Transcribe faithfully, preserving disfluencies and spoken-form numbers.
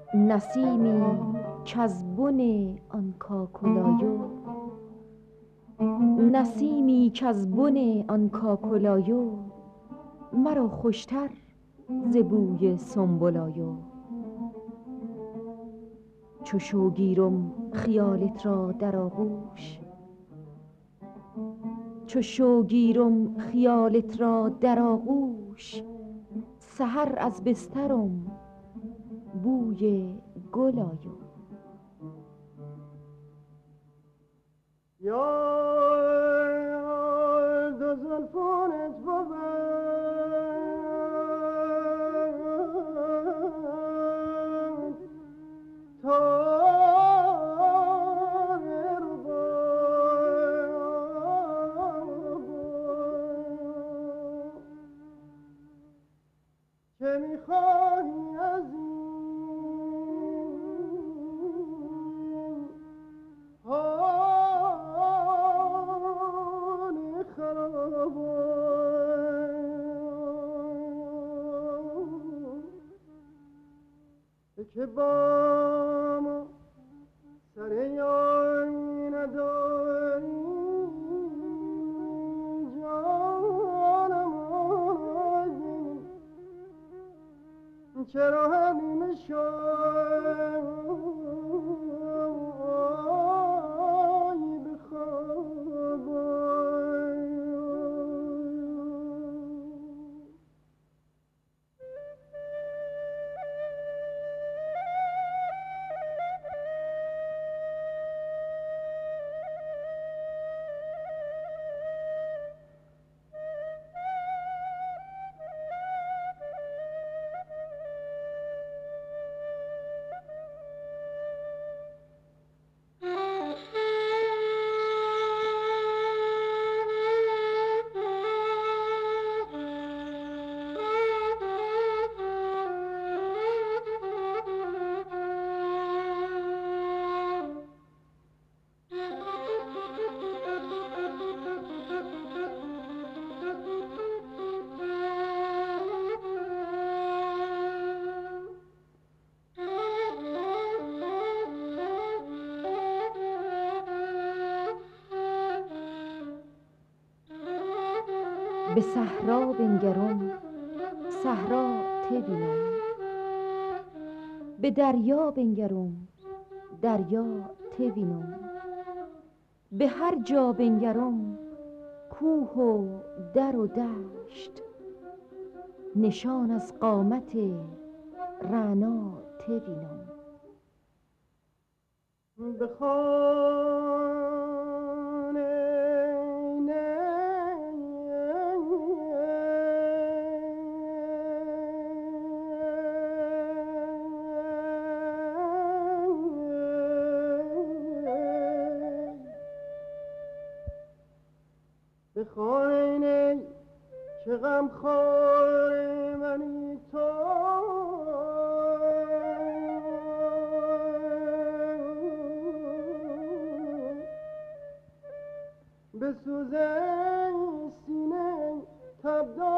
نسیمی کز بن آن کاکلایو نسیمی کز بن آن کاکلایو مرا خوشتر ز بوی سنبلایو چو شو گیرم خیالت را در آغوش چو شو گیرم خیالت را در آغوش سحر از بسترم بوی گل آیو یار دو زلفانت بود تا که میخواهی از این حال خراب که با ما سر یاری نداری چرا همین شایی بخواب به صحرا بنگرم صحرا ته بینم به دریا بنگرم دریا ته بینم به هر جا بنگرم کوه و در و دشت نشان از قامت رعنا ته بینم به خانه که غم خور منی تو به سوزه سینه تب دار